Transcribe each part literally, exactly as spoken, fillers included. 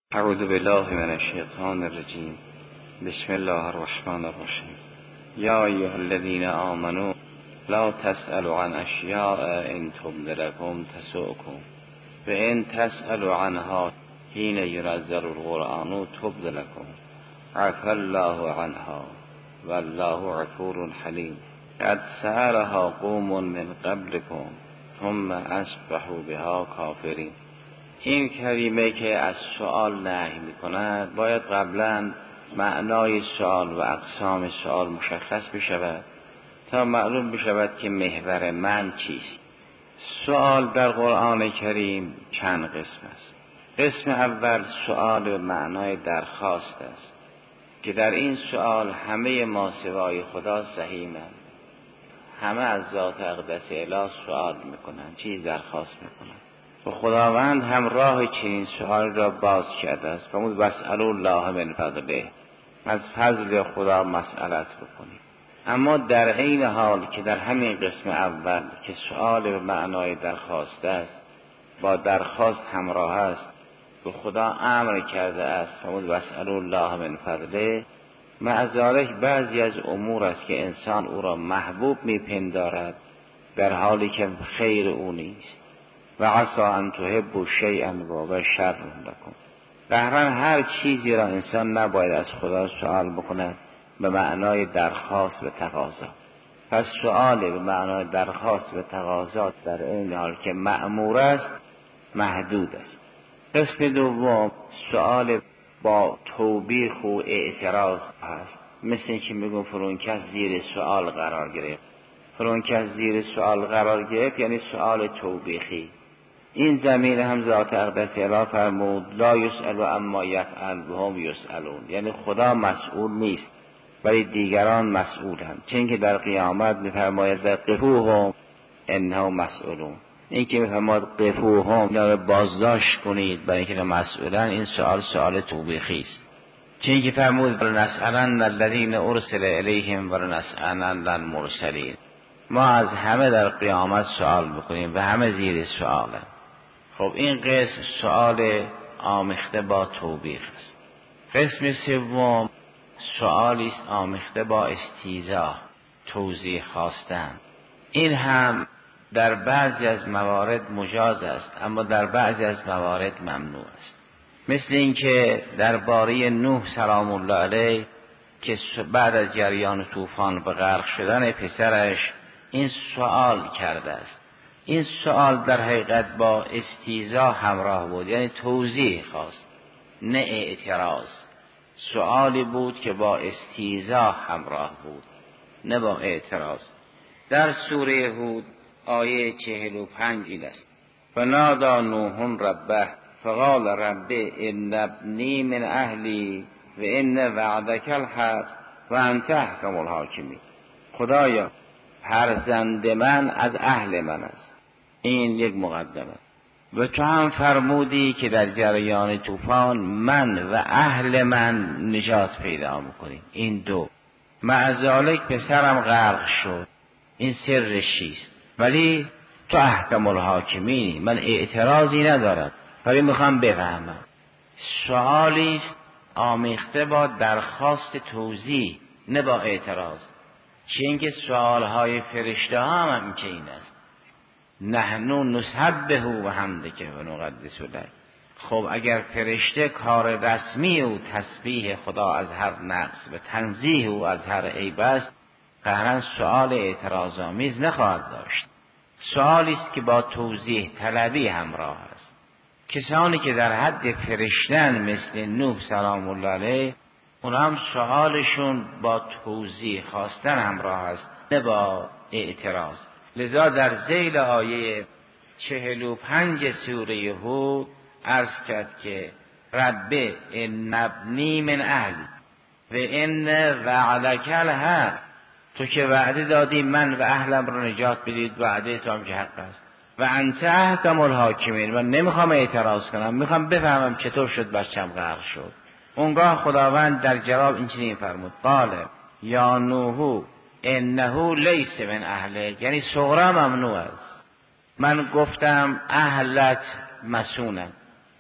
اعوذ بالله من الشیطان الرجیم. بسم الله الرحمن الرحیم. یا ایها الذین آمنوا لا تسألوا عن اشیاء ان تبد لكم تسؤكم و ان تسألوا عنها حین ينزل القرآن تبد لكم عفا الله عنها والله غفور حلیم. قد سألها قوم من قبلكم ثم اصبحوا بها کافرین. این کریمه که از سوال نهی می‌کند باید قبلا معنای سوال و اقسام سوال مشخص بشود تا معلوم بشود که محور من چیست. سوال در قرآن کریم چند قسم است. قسم اول سوال به معنای درخواست است که در این سوال همه ما سوای خدا سهیمند، همه از ذات اقدس اله سوال میکنند، چیز درخواست میکنند و خداوند هم راه چنین سوال را باز کرده است. فرمود واسألوا الله من فضله، از فضل خدا مسئلت بکنید. اما در عین حال که در همین قسم اول که سوال به معنای درخواست است با درخواست همراه است و خدا امر کرده است فرمود واسألوا الله من فضله، مع ذلک بعضی از امور است که انسان او را محبوب میپندارد در حالی که خیر او نیست. و عسى ان تحبوا شیئا و شر لكم. قهرن هر چیزی را انسان نباید از خدا سوال بکند به معنای درخواست و تقاضا. پس سوال به معنای درخواست و تقاضا در این حال که مأمور است محدود است. قسم دوم سوال با توبیخ و اعتراض است. مثل اینکه میگم فلان کس زیر سوال قرار گرفت. فلان کس زیر سوال قرار گرفت یعنی سوال توبیخی. این زمین هم ذات اقدس اله فرمود لا یسأل عما یفعل و هم یسألون، یعنی خدا مسئول نیست ولی دیگران مسئولند. چون که در قیامت میفرماید قفوهم انهم مسئولون. این که میفرماید قفوهم اینا رو بازداشت کنید برای اینکه مسئولن، این سوال سوال توبیخی است. چون که فرمود ولنسألن الذین ارسل الیهم ولنسألن المرسلین. ما از همه در قیامت سوال بکنیم و همه زیر سوالن. خب این قسم سوال آمیخته با توبیخ است. قسم سوم سوالی است آمیخته با استیضاح، توضیح خواستن. این هم در بعضی از موارد مجاز است اما در بعضی از موارد ممنوع است. مثل اینکه درباره نوح سلام الله علیه که بعد از جریان طوفان به غرق شدن پسرش این سوال کرده است. این سوال در حقیقت با استیضاح همراه بود، یعنی توضیح خواست نه اعتراض. سوالی بود که با استیضاح همراه بود نه با اعتراض. در سوره هود آیه چهل و پنج این است فنادی نوح ربه فقال رب ان ابنی من اهلی و ان وعدک الحق و انت احکم الحاکمین. خدایا فرزند من از اهل من است. این یک مقدمه. و تو هم فرمودی که در جریان طوفان من و اهل من نجات پیدا میکنیم. این دو. مع ذالک پسرم غرق شد. این سرش چیست؟ ولی تو احکم الحاکمینی، من اعتراضی ندارم ولی میخوام بفهمم. سوالی است آمیخته با درخواست توضیح نه با اعتراض. چون که سوالهای فرشته هم هم که این است نحنو نسبحه و حمدک و نقدس لک. خب اگر فرشته کار رسمی او تسبیح خدا از هر نقص و تنزیه او از هر عیب است، قهرن سوال اعتراض آمیز نخواهد داشت. سوالی است که با توضیح طلبی همراه است. کسانی که در حد فرشتن مثل نوح سلام الله علیه اون هم سوالشون با توضیح خواستن همراه است نه با اعتراض. لذا در ذیل آیه چهل و پنج سوره هود عرض کرد که رب ان ابنی من اهلی و ان وعدک الحق. تو که وعده دادی من و اهلم رو نجات بدید، وعده تو هم که حق است. و انت احکم الحاکمین. من نمیخوام اعتراض کنم، میخوام بفهمم چطور شد بچم غرق شد. اونگاه خداوند در جواب این چنین فرمود قال یا نوح انه لیس من اهله، یعنی صغرا ممنوع است. من گفتم اهلت مسونن،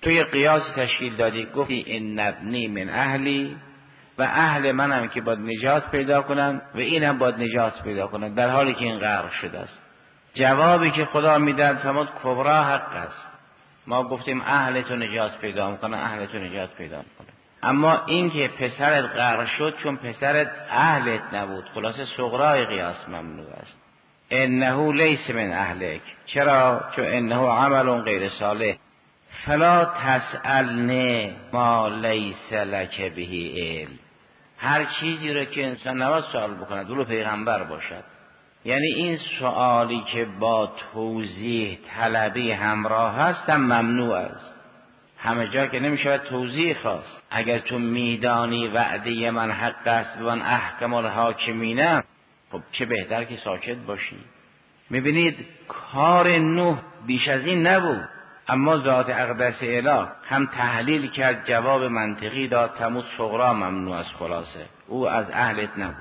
توی قیاس تشکیل دادی، گفتی این ابنی من اهلی و اهل منم که باید نجات پیدا کنن و اینم باید نجات پیدا کنن، در حالی که این غرق شده است. جوابی که خدا میداد فرمود کبرا حق است. ما گفتیم اهل تو نجات پیدا میکنه، اهل تو نجات پیدا میکنه. اما این که پسرت غرق شد چون پسرت اهلت نبود، خلاصه صغرای قیاس ممنوع است. انه لیس من اهلک. چرا؟ چون انه عمل غیر صالح. فلا تسألنی ما لیس لک به علم. هر چیزی رو که انسان نباید سوال بکنه ولو پیغمبر باشد. یعنی این سوالی که با توضیح طلبی همراه هست هم ممنوع است. همه جا که نمیشه توضیح خواست. اگر تو میدانی وعده من حق است و من احکم الحاکمینم، خب چه بهتر که ساکت باشی. میبینید کار نوح بیش از این نبود، اما ذات اقدس اله هم تحلیل کرد، جواب منطقی داد، تموت صغرا ممنوع است. خلاصه او از اهلت نبود.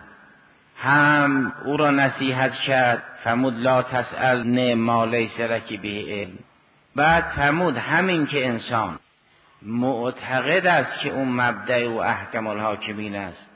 هم او را نصیحت کرد، فرمود لا تسألنی ما لیس لک به علم. بعد فرمود همین که انسان معتقد است که اون مبدأ و احکم الحاکمین است،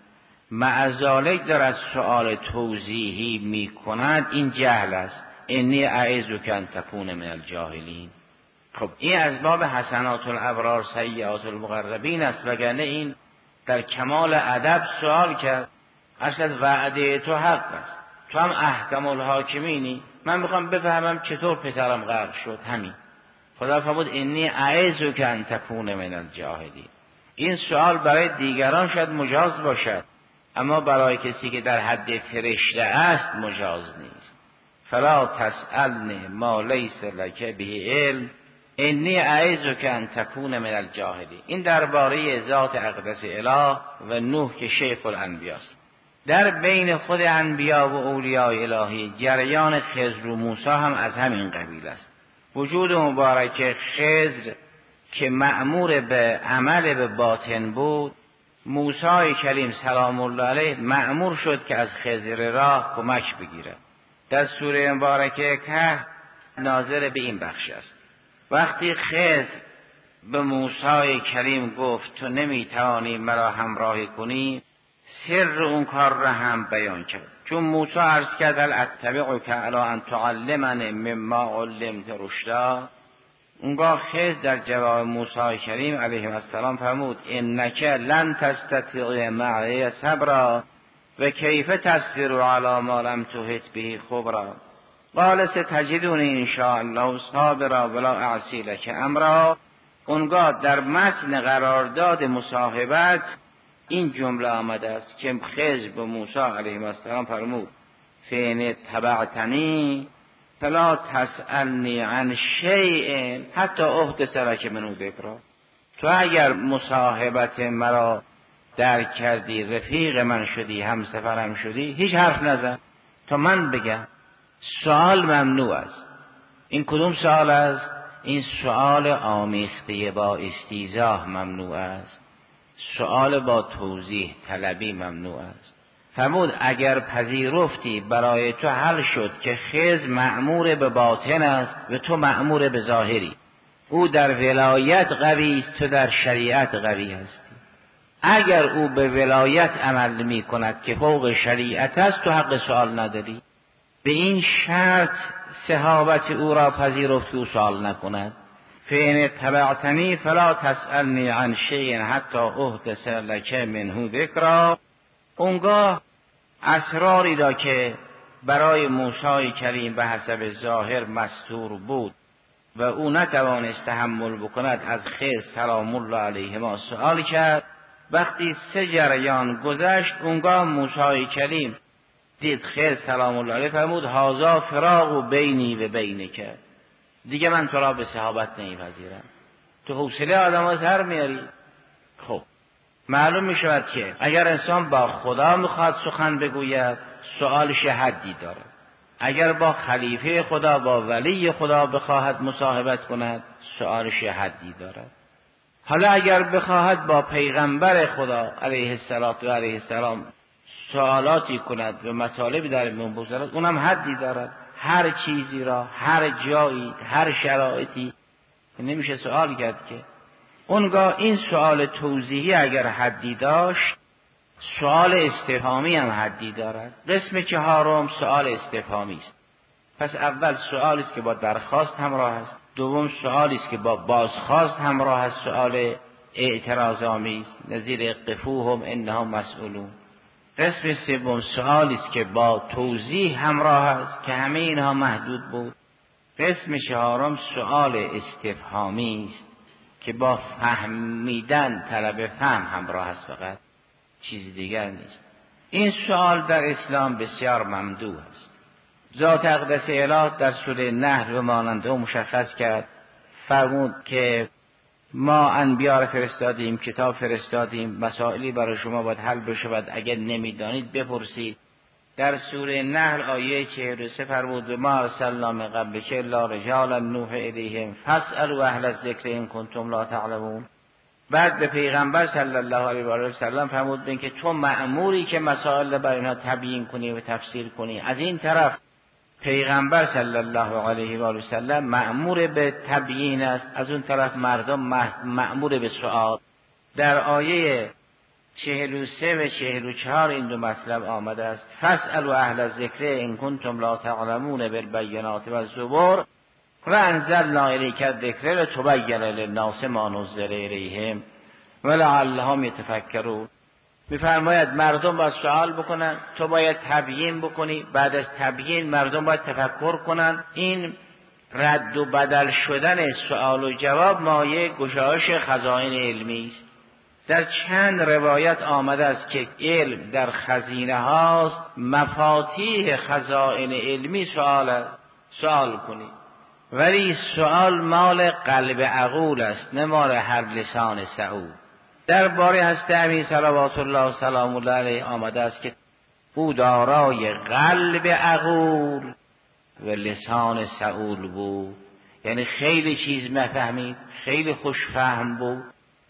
مع ذالک دارد سؤال توضیحی می کند، این جهل است. انی اعظک ان تکون من الجاهلین. خب این از باب حسنات الابرار سیئات المقربین است، وگرنه این در کمال ادب سوال کرد. اصلا وعده تو حق است، تو هم احکم الحاکمینی، من میخوام بفهمم چطور پسرم غرق شد. همین. خدا فرمود انی اعظک ان تکون من الجاهلین. این سوال برای دیگران شاید مجاز باشد، اما برای کسی که در حد فرشته است مجاز نیست. فلا تسألنی ما لیس لک به علم انی اعظک ان تکون من الجاهلین. این درباره ذات اقدس اله و نوح که شیخ الانبیا است. در بین خود انبیا و اولیاء الهی جریان خضر و موسی هم از همین قبیل است. وجود مبارک خضر که مأمور به عمل به باطن بود، موسی کلیم سلام الله علیه مأمور شد که از خضر راه کمک بگیره. در سوره مبارکه که ناظر به این بخش است. وقتی خضر به موسی کلیم گفت تو نمیتوانی مرا همراهی کنی، سر اون کار را هم بیان کرد. چون موسی عرض کرد اتبعک علی ان تعلمنی مما علمت رشدا، اونگاه خضر در جواب موسی کریم علیه السلام فرمود انک لن تستطیع معی صبرا و کیف تصبر علی ما لم تحط به خبرا قال ستجدونی ان شاء الله صابرا ولا اعصی لک امرا. اونگاه در متن قرارداد مصاحبت این جمله آمده است که خضر به موسی علیه السلام فرمود فین تبعتنی فلا تسألنی عن شیء حتی احدث لک منه ذکرا. تو اگر مصاحبت مرا درک کردی، رفیق من شدی، همسفرم شدی، هیچ حرف نزن تا من بگم. سوال ممنوع است. این کدوم سوال است؟ این سوال آمیخته با استیضاح ممنوع است. سوال با توضیح طلبی ممنوع است. فرمود اگر پذیرفتی برای تو حل شد که خضر مأمور به باطن است و تو مأمور به ظاهری، او در ولایت قوی است، تو در شریعت قوی هستی. اگر او به ولایت عمل می کند که فوق شریعت است، تو حق سوال نداری. به این شرط صحابت او را پذیرفت که او سوال نکند. فین تبعتنی فلا تسألنی عن شیء حتی احدث لک منه ذکرا. اونگاه اسراری را که برای موسی کلیم به حسب ظاهر مستور بود و او نتوانست تحمل بکند، از خضر سلام الله علیه ما سؤال کرد. وقتی سه جریان گذشت، اونگاه موسی کلیم دید خضر سلام الله علیه فرمود هذا فراق بینی و بینک، دیگه من تو را به صحابت نمیپذیرم. تو حوصله آدم ها سر میاری. خب معلوم می شود که اگر انسان با خدا میخواد سخن بگوید، سؤالش حدی داره. اگر با خلیفه خدا، با ولی خدا بخواهد مصاحبت کند، سؤالش حدی داره. حالا اگر بخواهد با پیغمبر خدا علیه السلام و علیه السلام سوالاتی کند و مطالبی در میان بگذارد، اونم حدی دارد. هر چیزی را، هر جایی، هر شرایطی نمیشه سوال کرد که. اونگاه این سوال توضیحی اگر حدی داشت، سوال استفهامی هم حدی دارد. قسم چهارم سوال استفهامی است. پس اول سوالی است که با درخواست همراه است، دوم سوالی است که با بازخواست همراه است، سوال اعتراض آمیز نظیر قفوهم انهم مسئولون. قسم سوم سوالی است که با توضیح همراه است که همه اینها محدود بود. قسم چهارم سوال استفهامی است که با فهمیدن، طلب فهم همراه است، فقط چیز دیگر نیست. این سوال در اسلام بسیار ممدوح است. ذات اقدس اله در سوره نحل و ماننده مشخص کرد، فرمود که ما انبیا را فرستادیم، کتاب فرستادیم، مسائلی برای شما باید حل بشود، اگر نمیدانید بپرسید. در سوره نحل آیه چهل و سه فرمود به ما ارسلنا من قبلک الا رجالا نوحی الیهم فاسألوا اهل الذکر ان کنتم لا تعلمون. بعد به پیغمبر صلی الله علیه و آله و سلم فرمود بین که تو مأموری که مسائل برای اینها تبیین کنی و تفسیر کنی. از این طرف پیغمبر صلی الله علیه و آله و سلم مأمور به تبیین است، از اون طرف مردم مأمور به سؤال. در آیه چهل و سه و چهل و چهار این دو مطلب آمده است. فاسألوا اهل الذکر ان کنتم لا تعلمون بالبینات والزبر و انزلنا الیک الذکر لتبین للناس ما نزل الیهم ولعلهم یتفکرون. میفرماید مردم باید سوال بکنن، تو باید تبیین بکنی، بعد از تبیین مردم باید تفکر کنن. این رد و بدل شدن سوال و جواب مایه گشایش خزائن علمی است. در چند روایت آمده است که علم در خزینه هاست، مفاتیح خزائن علمی سوال است، سوال کنی. ولی سوال مال قلب عقول است، نه مال هر لسان سعود. در باره هست امین صلوات الله و سلام الله علیه آمده است که او دارای قلب عقول و لسان سعول بود، یعنی خیلی چیز مفهمید، خیلی خوش فهم بود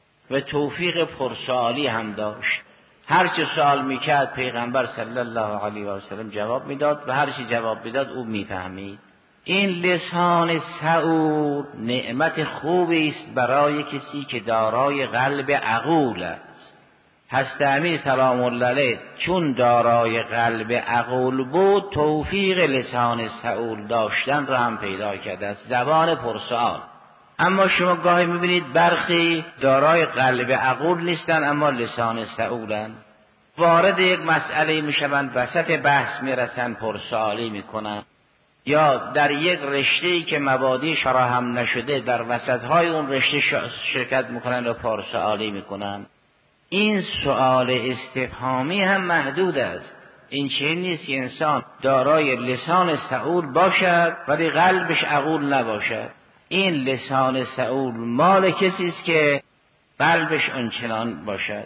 و توفیق پرسوالی هم داشت. هر چه سوال میکرد پیغمبر صلی الله علیه و سلم جواب میداد و هر چه جواب میداد او میفهمید. این لسان سعود نعمت خوبی است برای کسی که دارای قلب عقول است. حضرت امیر سلام الله علیه چون دارای قلب عقول بود، توفیق لسان سعود داشتن را هم پیدا کرده است، زبان پرسوال. اما شما گاهی میبینید برخی دارای قلب عقول نیستن اما لسان سعولن، وارد یک مسئله میشوند، وسط بحث میرسن، پرسوالی میکنن، یا در یک رشته‌ای که مبادی فراهم نشده در وسطهای اون رشته شرکت میکنن و پرسوالی میکنن. این سؤال استفهامی هم محدود است. این چنین نیست که انسان دارای لسان سعول باشد ولی قلبش عقول نباشد. این لسان سعول مال کسی است که قلبش آنچنان باشد.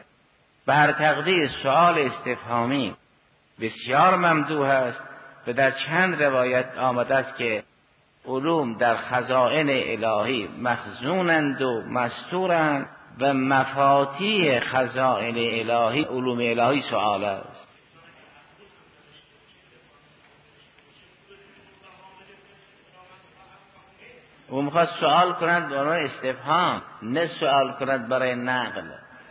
بر تقدیر سؤال استفهامی بسیار ممدوح است و در چند روایت آمده است که علوم در خزائن الهی مخزونند و مستورند و مفاتیح خزائن الهی علوم الهی سؤال است. او میخواد سؤال کنند برای استفهام، نه سؤال کنند برای نقل.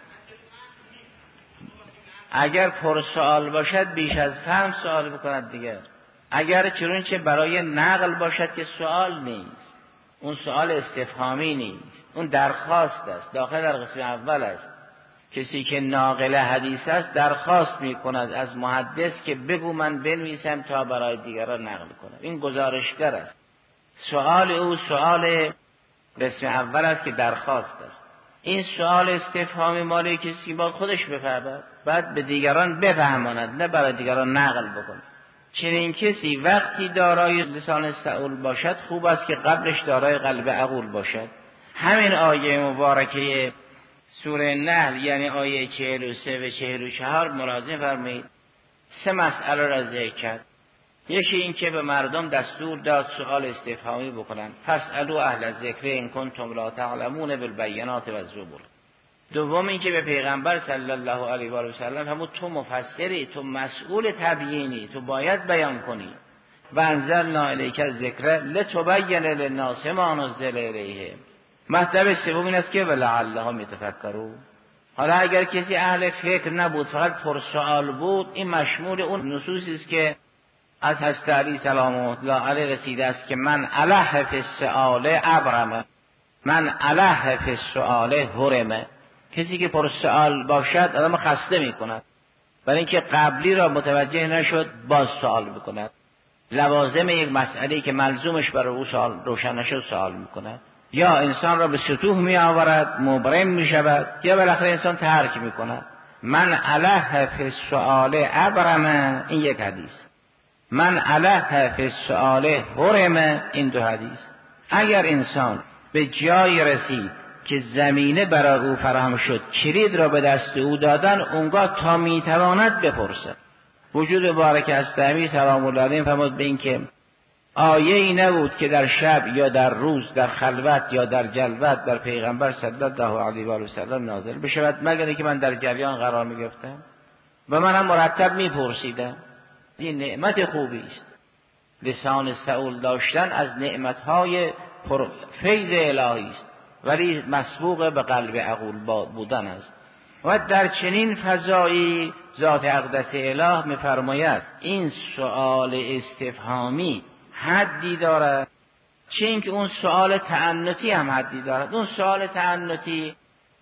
اگر پر سؤال باشد بیش از فهم سؤال بکند دیگر. اگر چنانچه برای نقل باشد که سؤال نیست، اون سؤال استفهامی نیست، اون درخواست است، داخل در قسم اول است. کسی که ناقل حدیث است درخواست می کند از محدث که بگو من بنویسم تا برای دیگران نقل کنم. این گزارشگر است. سؤال او سؤال قسم اول است که درخواست است. این سؤال استفهامی مالی کسی با خودش بفهمد بعد به دیگران بفهماند، نه برای دیگران نقل بکند. چنین کسی وقتی دارای لسان سعول باشد خوب است که قبلش دارای قلب عقول باشد. همین آیه مبارکه سوره نحل یعنی آیه چهل و سه و چهل و چهار ملاحظه فرمایید سه مسئله را ذکر کرد. یکی این که به مردم دستور داد سؤال استفهامی بکنن، فاسألوا اهل الذکر ان کنتم لا تعلمون بالبینات والزبر. دوم این که به پیغمبر صلی الله علیه و آله و سلم همون تو مفسری، تو مسئول تبیینی، تو باید بیان کنی. و انزلنا الیک الذکر لتبین للناس ما نزل الیهم. مطلب سوم این است که ولعلهم یتفکرون. حالا اگر کسی اهل فکر نبود، فقط پرسوال بود، این مشمول اون نصوصی است که از حضرت علی سلام الله علیه رسیده است که من اله فی السؤال ابرمه، من اله فی السؤال حرمه. کسی که پرسوال باشد آدم خسته میکند، برای اینکه قبلی را متوجه نشد باز سوال میکند، لوازم یک مسئله که ملزومش برای او سوال روشن نشد سوال میکند، یا انسان را به سطوح می آورد، مبرم می شود، یا بالاخره انسان ترک می کند. من اله فی السؤال ابرمه، این یک حدیث. من اله فی السؤال حرمه، این دو حدیث. اگر انسان به جای رسید که زمینه برای او فراهم شد، کلید را به دست او دادن، اونگاه تا می تواند بپرسد. وجود مبارک از امیر سلام الله علیه فرمود به این که آیه ای نبود که در شب یا در روز، در خلوت یا در جلوت در پیغمبر صلی الله علیه و سلم نازل بشود مگر که من در جریان قرار می گرفتم و من هم مرتب می پرسیدم. این نعمت خوبی است. لسان سئول داشتن از نعمتهای پر فیض الهی است، ولی مسبوق به قلب عقول بودن است. و در چنین فضایی ذات اقدس اله می‌فرماید این سؤال استفهامی حدی دارد، چه اینکه اون سؤال تعنتی هم حدی دارد. اون سؤال تعنتی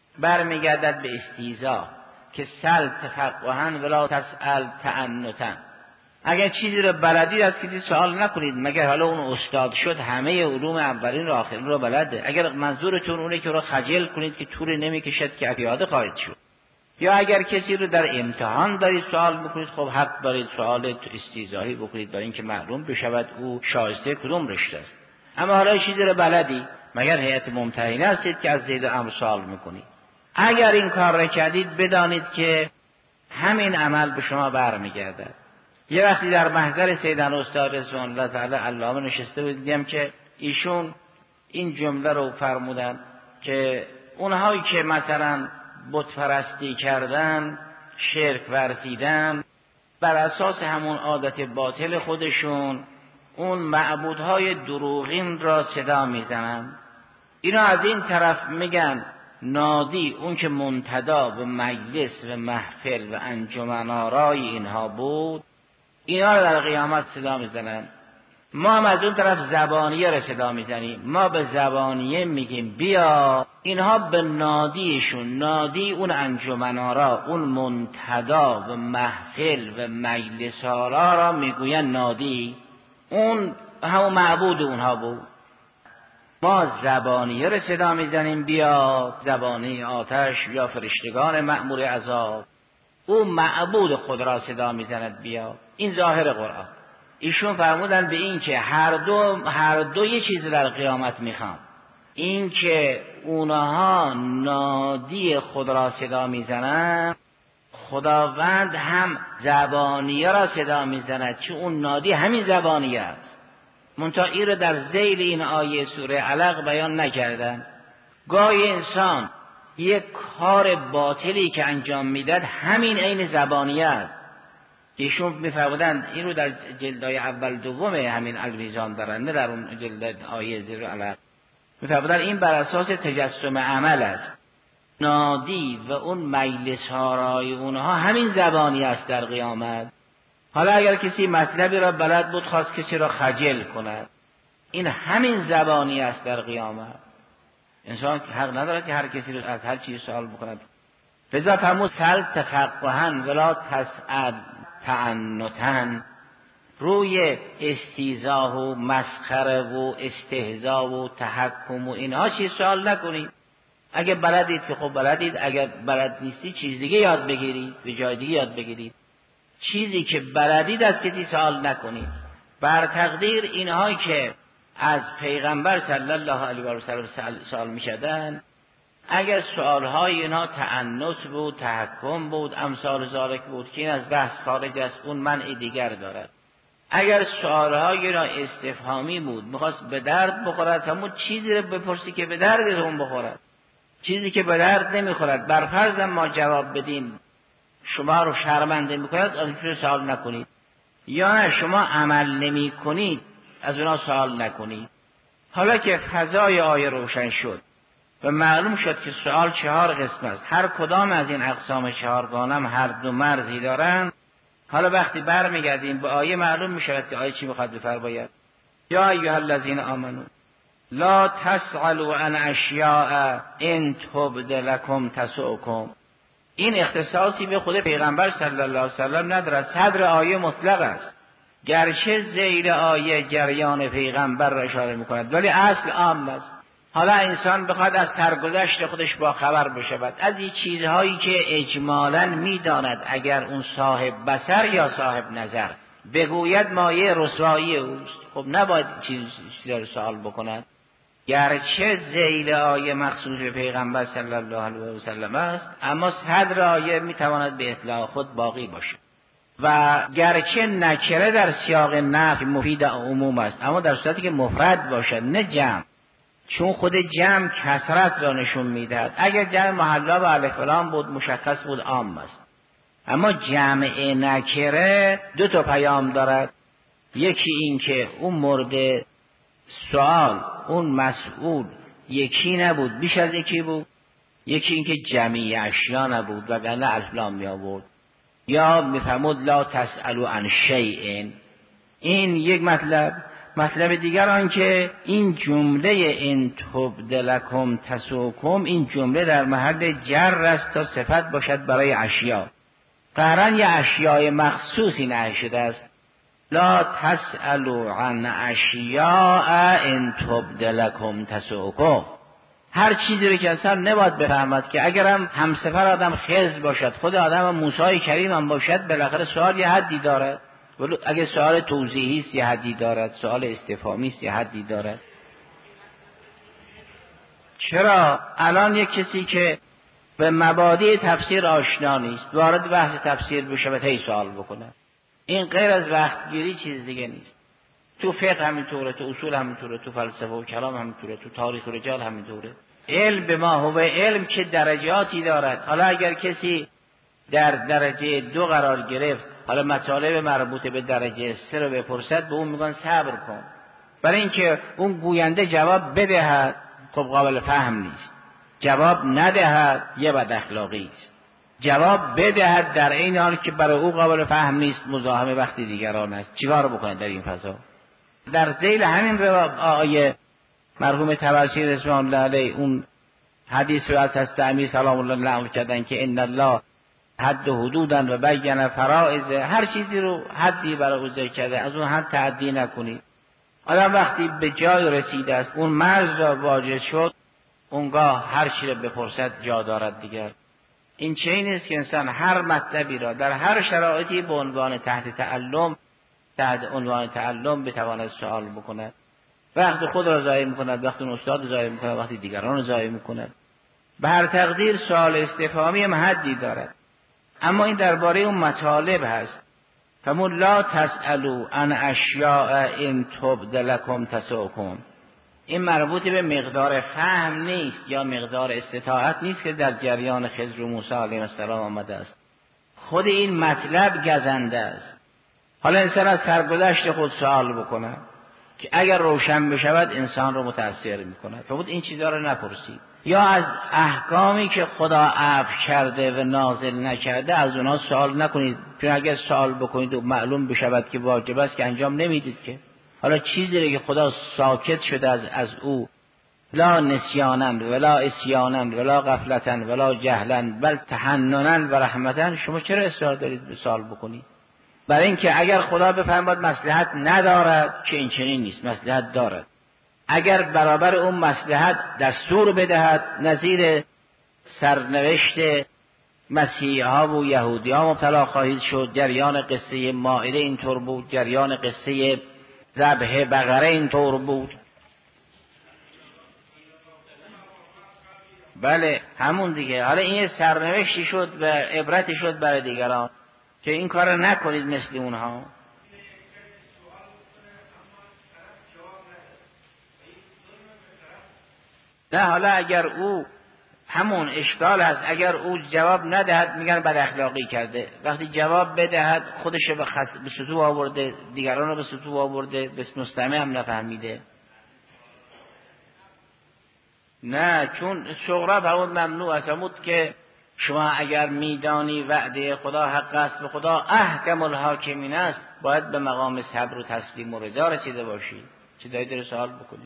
برمیگردد به استیزا که سل تفقهن ولا تسأل تعنتا. اگر چیزی رو بلدید از کسی سوال نکنید مگر حالا اون استاد شد همه علوم اولین و آخرین رو بلده. اگر منظورتون اونه که رو خجل کنید که طول نمیکشد که پیاده خواهید شد، یا اگر کسی رو در امتحان دارید سوال میکنید، خب حق دارید سوال استیزایی بکنید برای اینکه معلوم بشود او شایسته کدوم رشته است. اما حالا چیزی رو بلدی مگر هیئت ممتحنه هستید که از زید امر سوال میکنید. اگر این کار را کردید بدانید که همین عمل به شما برمیگردد. یه وقتی در محضر سیدن استاد رضوان الله تعالی علامه نشسته بود، دیدم که ایشون این جمله رو فرمودن که اونهایی که مثلا بت پرستی کردن، شرک ورزیدن، بر اساس همون عادت باطل خودشون اون معبودهای دروغین را صدا میزنن. اینا از این طرف میگن نادی، اون که منتدا و مجلس و محفل و انجمن آرای اینها بود، اینا رو در قیامت صدا میزنن. ما هم از اون طرف زبانیه رو صدا میزنیم. ما به زبانیه میگیم بیا، اینها به نادیشون، نادی اون انجمنارا، اون منتدا و محفل و مجلسارا را میگوین نادی، اون همون معبود اونها بود. ما زبانیه رو صدا میزنیم بیا، زبانی آتش یا فرشتگان مأمور عذاب، او معبود خود را صدا میزند بیا. این ظاهر قرآن. ایشون فرمودن به این که هر دو هر دو یه چیز در قیامت میخوان، این که اونها نادی خود را صدا میزنن، خداوند هم زبانیه را صدا میزند، چون اون نادی همین زبانیه است. منتها این رو در ذیل این آیه سوره علق بیان نکردن. گاهی انسان یک کار باطلی که انجام میداد همین عین زبانیه است. ایشون میفرمودند این رو در جلدای اول دوم همین المیزان دارن، نه در اون جلد آیه زیر علق. میفرمودند این بر اساس تجسم عمل است. نادی و اون مجلس هارای اونها همین زبانی است در قیامت. حالا اگر کسی مطلبی را بلد بود خواست کسی را خجل کند، این همین زبانی است در قیامت. انسان حق ندارد که هر کسی رو از هر چیز سوال بکند. لذا فرمود سل تفقهن ولا تسأل تعنتن. روی استیزا و مسخره و استهزا و تحکم و اینها چیز سوال نکنید. اگه بلدید که خب بلدید، اگر بلد نیستی چیز دیگه یاد بگیرید، به جای دیگه یاد بگیرید. چیزی که بلدید از کسی سوال نکنید. بر تقدیر اینهایی که از پیغمبر صلی الله علیه و سلم سوال می‌شدن، اگر سوالهای اینا تعنت بود، تحکم بود، امثال ذالک بود که این از بحث خارج است، اون منع دیگر دارد. اگر سوالهای اینا استفهامی بود، میخواست به درد بخورد، همون چیزی رو بپرسی که به دردتون بخورد. چیزی که به درد نمیخورد بر فرض ما جواب بدیم شما رو شرمنده میکند، از اون سوال نکنید. یا نه شما عمل نمی کنید از اونا سوال نکنید. حالا که فضای آیه روشن شد و معلوم شد که سوال چهار قسم است. هر کدام از این اقسام چهارگانه هم هر دو مرزی دارن. حالا وقتی برمیگردیم به آیه معلوم میشود که آیه چی میخواد بفرماید. یا ایها الذین آمنو لا تسألوا عن اشیاء ان تبد لکم تسؤکم. این اختصاصی به خود پیغمبر صلی الله علیه و سلم ندارد. صدر آیه مطلق است، گرچه زیر آیه جریان پیغمبر را اشاره میکند ولی اصل عام است. حالا انسان بخواد از سرگذشت خودش با خبر بشود، از این چیزهایی که اجمالاً میداند اگر اون صاحب بصر یا صاحب نظر بگوید مایه رسوایی اوست، خب نباید چیزی رو سوال بکند. گرچه ذیل آیه مخصوص پیغمبر صلی الله علیه و سلم است، اما صدر آیه میتواند به اطلاع خود باقی باشه و گرچه نکره در سیاق نفی مفید عموم است، اما در صورتی که مفرد باشد نه جمع، چون خود جمع کثرت را نشون میدهد. اگر جمع محلا به الف لام بود مشخص بود عام است، اما جمع نکره دو تا پیام دارد. یکی این که اون مورد سوال اون مسئول یکی نبود، بیش از یکی بود. یکی این که جمعی اشیا نبود وگرنه الف لام می آورد. یا میفرمود لا تسألوا عن شیء. این یک مطلب. مطلب دیگر آن که این جمله ان تبد لکم تسؤکم، این جمله در محل جر است تا صفت باشد برای اشیا. قرن یه اشیاء مخصوصی نهی شده است. لا تسألوا عن اشیاء ان تبد لکم تسؤکم. هر چیزی رو که انسان نباید بفهمد که اگرم همسفر آدم خضر باشد، خود آدم موسی کریم هم باشد، بالاخره سوال یه حدی داره. ولی اگه سوال توضیحی است یه حدی دارد، سوال استفهامی است یه حدی دارد. چرا الان یک کسی که به مبادی تفسیر آشنا نیست وارد بحث تفسیر بشه و هی سوال بکنه، این غیر از وقتگیری چیز دیگه نیست. تو فقه همینطوره، تو اصول همینطوره، تو فلسفه و کلام همینطوره، تو تاریخ و رجال همینطوره. علم به ما هو علم که درجاتی دارد. حالا اگر کسی در درجه دو قرار گرفت، حالا مطالب مربوط به درجه سه رو بپرسد، به اون میگن صبر کن، برای اینکه اون گوینده جواب بدهد خب قابل فهم نیست، جواب ندهد یه بد اخلاقی است، جواب بدهد در این حال که برای او قابل فهم نیست مزاحم وقتی دیگران است. چیکار بکنه در این فضا؟ در ذیل همین آیه مرحوم طبرسی رضوان الله علیه اون حدیث رو از حضرت امیر سلام الله نقل کردن که ان الله حد و حدودن و بیان فرائض، هر چیزی رو حدی برای او ذکر کرده، از اون حد تعدی نکنید. آدم وقتی به جای رسیده است، اون مرز را واجد شد، اونگاه هر چی را بپرسد جا دارد دیگر. این چه نیست که انسان هر مطلبی را در هر شرایطی به عنوان تحت تعلم تحت عنوان تعلم بتواند سوال بکند. وقت خود را ضایع میکند، وقت اون استاد را ضایع میکند، وقتی دیگران را ضایع میکند. به هر تقدیر سوال استفهامی هم حدی دارد، اما این درباره اون مطالب هست. فمون لا تسألوا عن اشیاء ان تبد لکم تسؤکم. این مربوط به مقدار فهم نیست یا مقدار استطاعت نیست که در جریان خضر و موسی علیه السلام آمده است. خود این مطلب گزنده است. حالا انسان از سرگذشت خود سوال بکنه که اگر روشن بشود انسان رو متاثر میکنه، فقط این چیزها رو نپرسید. یا از احکامی که خدا عفو کرده و نازل نکرده از اونها سوال نکنید، چون اگر سوال بکنید و معلوم بشود که واجب است که انجام نمیدید که. حالا چیزی رو که خدا ساکت شده از, از او، لا نسیانن ولا اسیانن ولا غفلتن ولا جهلن بل تحننن و رحمتن، شما چرا اصرار دارید به سوال بکنید؟ برای اینکه اگر خدا بفرماید مصلحت ندارد که این چنین نیست، مصلحت دارد. اگر برابر اون مصلحت دستور بدهد، نظیر سرنوشت مسیحی ها و یهودی ها مبتلا خواهید شد. جریان قصه مائده اینطور بود، جریان قصه ذبح بقره اینطور بود. بله همون دیگه. حالا این سرنوشتی شد و عبرتی شد برای دیگران که این کار نکنید مثل اونها. نه حالا اگر او همون اشکال هست، اگر او جواب ندهد میگن بد اخلاقی کرده، وقتی جواب بدهد خودش به, خص... به سطوح آورده، دیگران رو به سطوح آورده، به مستمع هم نفهمیده. نه، چون صغرا فرمود ممنوع است. فرمود که شما اگر میدانی وعده خدا حق است و خدا احکم الحاکمین است، باید به مقام صبر و تسلیم و رضا رسیده باشی. چه داری در سوال بکنی؟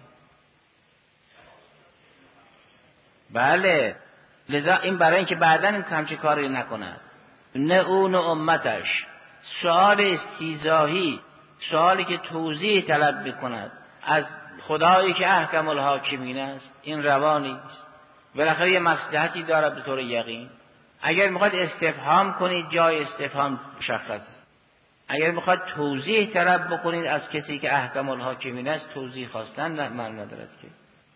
بله، لذا این برای اینکه بعداً این همچه کاری نکند، نه او نه امتش. سوال استیضاحی، سوالی که توضیح طلب بکند از خدایی که احکم الحاکمین است، این روا نیست. بالاخره یه مصلحتی دارد به طور یقین. اگر میخواد استفهام کنید جای استفهام مشخص است. اگر میخواد توضیح طلب بکنید از کسی که احکم الحاکمین است، توضیح خواستن نه معنی ندارد که.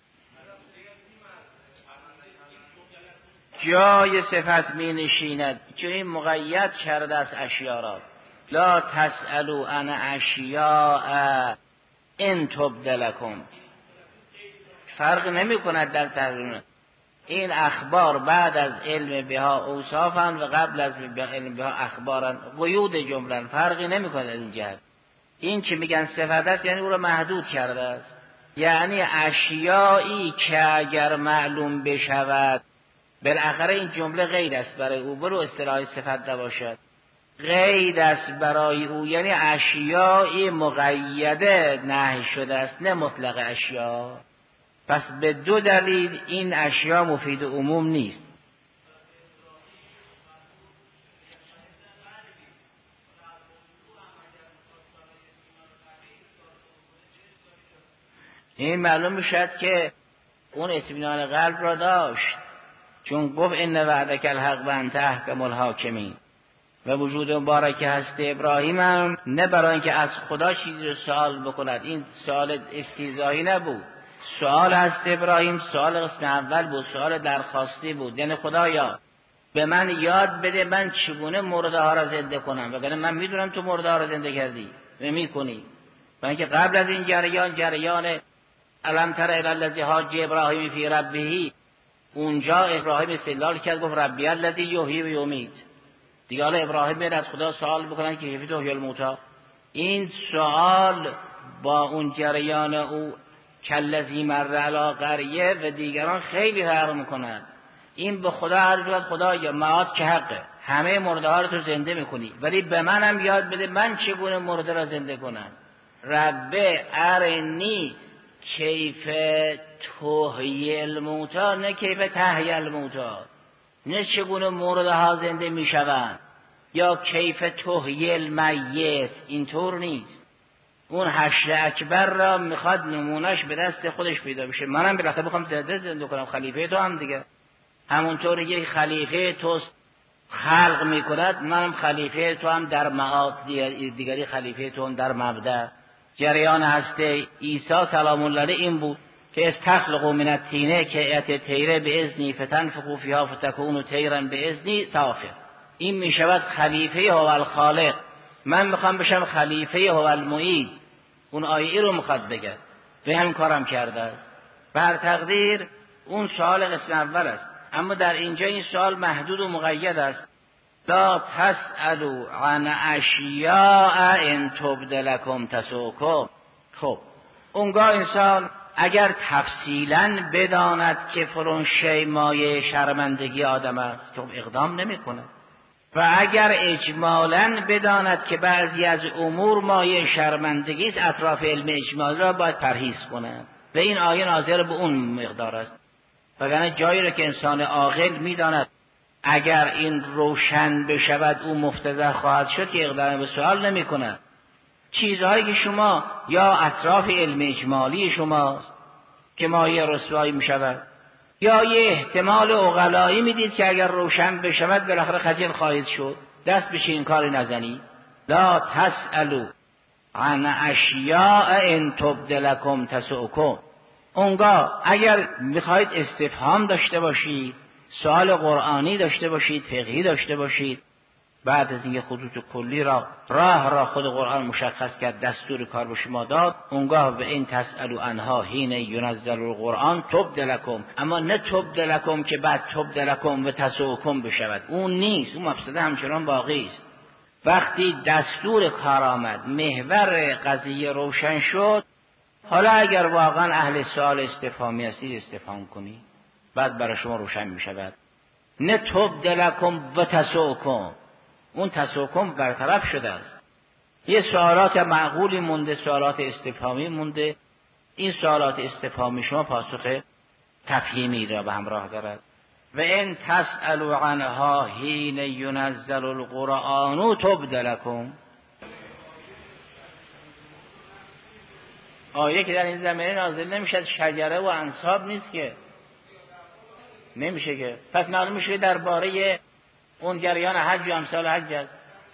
جای صفت می نشیند، چون این مقید کرده است اشیاء را. لا تسألوا عن اشیاء ان تبد لکم. فرق نمی کند در تحریم این اخبار بعد از علم بها اوصافن و قبل از علم بها اخبارن، قیود جملن، فرقی نمی کند این جهت. این که میگن صفت است یعنی او را محدود کرده است، یعنی اشیایی که اگر معلوم بشود بالاخره این جمله غیر است برای او، برو اصطلاح صفت نباشد، غیر است برای او، یعنی اشیایی مقیده نهی شده است، نه مطلق اشیا. پس به دو دلیل این اشیا مفید عموم نیست. این معلوم میشد که اون اطمینان قلب را داشت، چون گفت ان وعدک الحق و انت احکم الحاکمین. و وجود مبارک هست ابراهیم هم نه برای اینکه از خدا چیزی رو سوال بکند، این سوال استیضاحی نبود. سوال هست ابراهیم سوال قسم اول بود، سوال درخواستی بود، یعنی خدایا به من یاد بده من چگونه مرده ها را زنده کنم، وگرنه من میدونم تو مرده ها را زنده کردی و میکنی. و اینکه قبل از این جریان جریان الم تر الی الذی حاج ابراهیم فی ربه، اونجا ابراهیم استدلال کرد گفت ربی الذی یحیی و یمیت. دیگه حالا ابراهیم میاد از خدا سوال بکنن که کیف تحیی الموتی. این سوال با اون جریان او کلذی مر علی قریه و دیگران خیلی فرق میکنن. این به خدا عرض کرد خدا یا معاد که حقه، همه مرده ها رو تو زنده میکنی، ولی به منم یاد بده من چگونه مرده را زنده کنم. رب ارنی کیف تحیی الموتی، نه کیف تحیی الموتی، نه چگونه مرده ها زنده میشوند، یا کیف تحیی المیت، اینطور نیست. اون حشر اکبر را میخواد نمونش به دست خودش پیدا بشه. منم بالاخره بخوام زنده زنده کنم، خلیفه تو هم دیگه، همونطور که خلیفه تو خلق میکند منم خلیفه تو هم در معاد، دیگری خلیفه تو هم در مبدأ. جریان هسته عیسی سلام الله علیه این بود که استخلقوا من الطینه که ات تیره به اذنی فتنفخوا فیها فتکون طیرا به اذنی صافر. این میشود خلیفه هو الخالق، من میخوام بشم خلیفه هو المعید. اون آیه رو میخواد بگه، به همین کارم کرده است. بر تقدیر اون سوال قسم اول است، اما در اینجا این سوال محدود و مقید است. لا تسألوا عن اشیاء ان تبد لکم تسؤکم. خب اونگاه انسان اگر تفصیلا بداند که فلان شی مایه شرمندگی آدم است، خب اقدام نمیکنه. و اگر اجمالا بداند که بعضی از امور مایه شرمندگی است، اطراف علم اجمالی را باید پرهیز کنه و این آیه ناظر به اون مقدار است. وگرنه جایی را که انسان عاقل میداند اگر این روشن بشود او مفتضح خواهد شد که اقدام به سوال نمی کند. چیزهایی که شما یا اطراف علم اجمالی شماست که مایه رسوایی می شود، یا یه احتمال عقلایی میدید که اگر روشن بشود بالاخره خجل خواهید شد، دست بشه این کاری نزنی. لا تسألوا عن اشیاء ان تبد لکم تسؤکم. اونگاه اگر میخواهید استفهام داشته باشید، سوال قرآنی داشته باشید، فقهی داشته باشید، بعد از اینکه خطوط کلی را راه را خود قرآن مشخص کرد، دستور کار به شما داد، اونگاه به این تسألوا عنها حین ینزل القرآن تبد لکم. اما نه تبد لکم که بعد تبد لکم و تسؤکم بشود، اون نیست، اون مفسده همچنان باقی است. وقتی دستور کار آمد، محور قضیه روشن شد، حالا اگر واقعا اهل سوال استفهامی هستید استفهام کنید. بعد برای شما روشن می شود. نه تبدلکم و تسؤکم، اون تسؤکم برطرف شده است. یه سوالات معقولی مونده، سوالات استفهامی مونده. این سوالات استفهامی شما پاسخ تفهیمی را به همراه دارد. و ان تسألوا عنها حین ینزل القرآن تبدلکم. آیه که در این زمینه نازل نمیشد شجره و انصاب نیست که، نمیشه که. پس معلوم میشه درباره اون جریان حج و امثال حج است.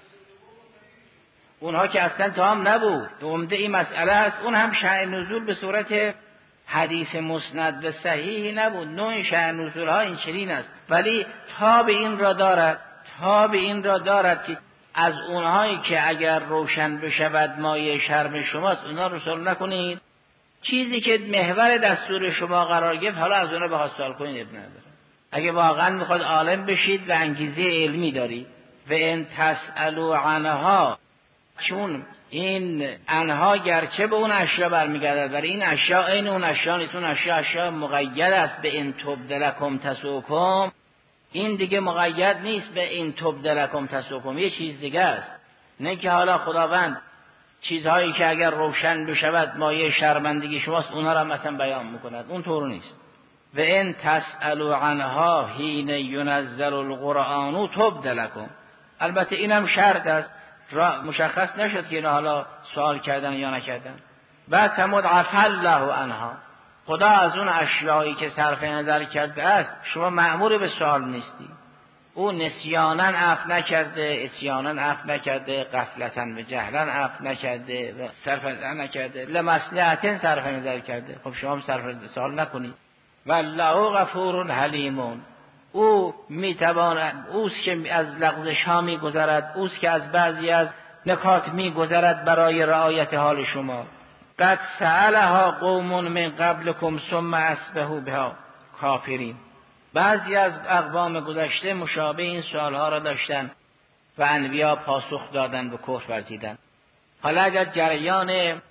اونها که اصلا تام نبود، عمده این مسئله است. اون هم شأن نزول به صورت حدیث مسند و صحیح نبود. نوع شأن نزول ها این چنین است، ولی تاب این را دارد، تاب این را دارد که از اونهایی که اگر روشن بشود مایه شرم شماست اونها رو سوال نکنید. چیزی که محور دستور شما قرار گرفت حالا از اونها بخواد سوال کنید ابن نداره. اگه واقعا میخواد عالم بشید و انگیزه علمی دارید. و ان تسألوا عنها، چون این انها گرچه به اون اشیا برمیگردد ولی این اشیا این اون اشیا نیست. اون اشیا اشیا مقید است به ان تبدلکم تسؤکم. این دیگه مقید نیست به این تبدلکم تسؤکم، یه چیز دیگه است. نه که حالا خداوند چیزهایی که اگر روشن بشود مایه شرمندگی شماست اونها را مثلا بیان میکند، اون طور نیست. و ان تسألوا عنها حین ینزل القرآن تبدلکم. البته اینم شرط است، مشخص نشد که اینا حالا سوال کردن یا نکردن. بعد فرمود عفا الله عنها، خدا از اون اشیایی که صرف نظر کرده است شما مأمور به سوال نیستی. او نسیانا عفو نکرده، اسیانا عفو نکرده، غفلتا و جهلا عفو نکرده و صرف نظر نکرده، لمصلحت صرف نظر کرده. خب شما صرف سوال نکنید. والله غفور حلیم، او میتواند، اوست که از لغزش ها میگذرد، اوست که از بعضی از نکات میگذرد برای رعایت حال شما. قد سألها قوم من قبلکم ثم اصبحوا بها کافرین. بعضی از اقوام گذشته مشابه این سوالها را داشتن و انبیا پاسخ دادن و کفر ورزیدن. حالا اگر جریان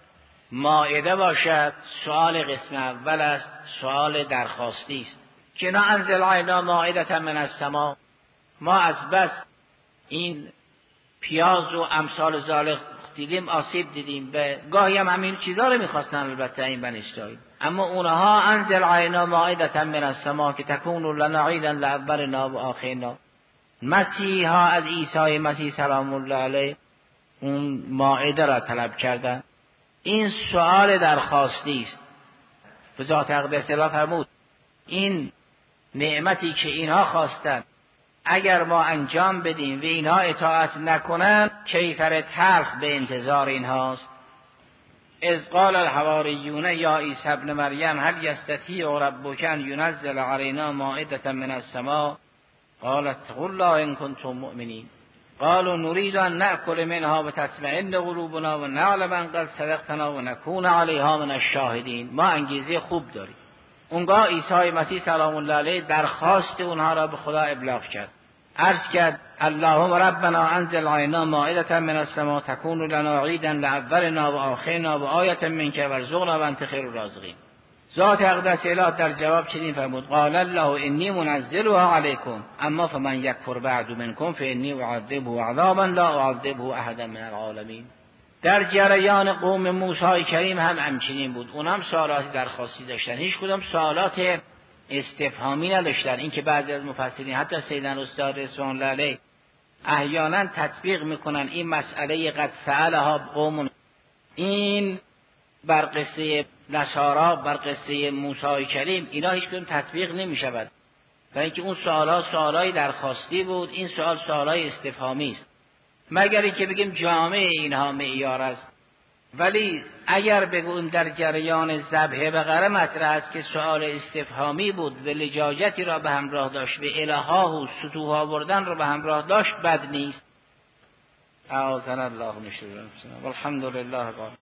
مائده باشد، سوال قسم اول است، سوال درخواستی است که نا انزل علینا مائدة من السماء. ما از بس این پیاز و امثال ذالک دیدیم آسیب دیدیم، به گاهی هم همین چیزا رو میخواستن البته این بنی اسرائیل. اما اونها انزل علینا مائدة من السماء که تکون لنا عیدا لاولنا و آخرنا. مسیحا از عیسی مسیح سلام الله علیه اون مائده را طلب کردن. این سوال درخواستی است. به ذات اقدس الله فرمود این نعمتی که اینها خواستن اگر ما انجام بدیم و اینها اطاعت نکنن کیفر تلخ به انتظار اینهاست. اذ قال الحواریون یا عیسی ابن مریم هل یستطیع ربک ان ینزل علینا مائدة من السماء قال اتقوا الله ان کنتم مؤمنین قالوا نريد ان نأكل منها وتطمئن قلوبنا ونعلم ان قد صدقتنا ونكون عليها من الشاهدین. ما انگیزه خوب داریم. اونگاه عیسی مسیح سلام الله علیه درخواست اونها را به خدا ابلاغ کرد. عرض کرد اللهم ربنا انزل علینا مائدة من السماء تكون لنا عیدا لاولنا و آخرنا و آیة منک وارزقنا وانت خیر الرازقین. ذات اقدس اله در جواب چنین فرمود قال الله انی منزلها علیکم اما فمن یکفر بعد منکم فانی اعذبه عذابا لا اعذبه احدا من العالمین. در جریان قوم موسی کریم هم همچنین بود. اونم سوالات درخواستی داشتن، هیچ کدام سوالات استفهامی نداشتن. این که بعضی از مفسرین حتی سیدنا استاد رضوان الله علیه احیانا تطبیق میکنن این مسئله قد سألها قوم، این بر قصه نصارا، بر قصه موسی کریم، اینا هیچ کدوم تطبیق نمیشود. برای اینکه اون سوالات سوالای درخواستی بود، این سوال سوالای استفهامی است. مگر اینکه بگیم جامع اینها معیار است. ولی اگر بگویم در جریان ذبح بقره مطرح است که سوال استفهامی بود و لجاجتی را به همراه داشت و الها و سطوح آوردن را به همراه داشت، بد نیست. اعاذنا الله من شرور انفسنا والحمد لله.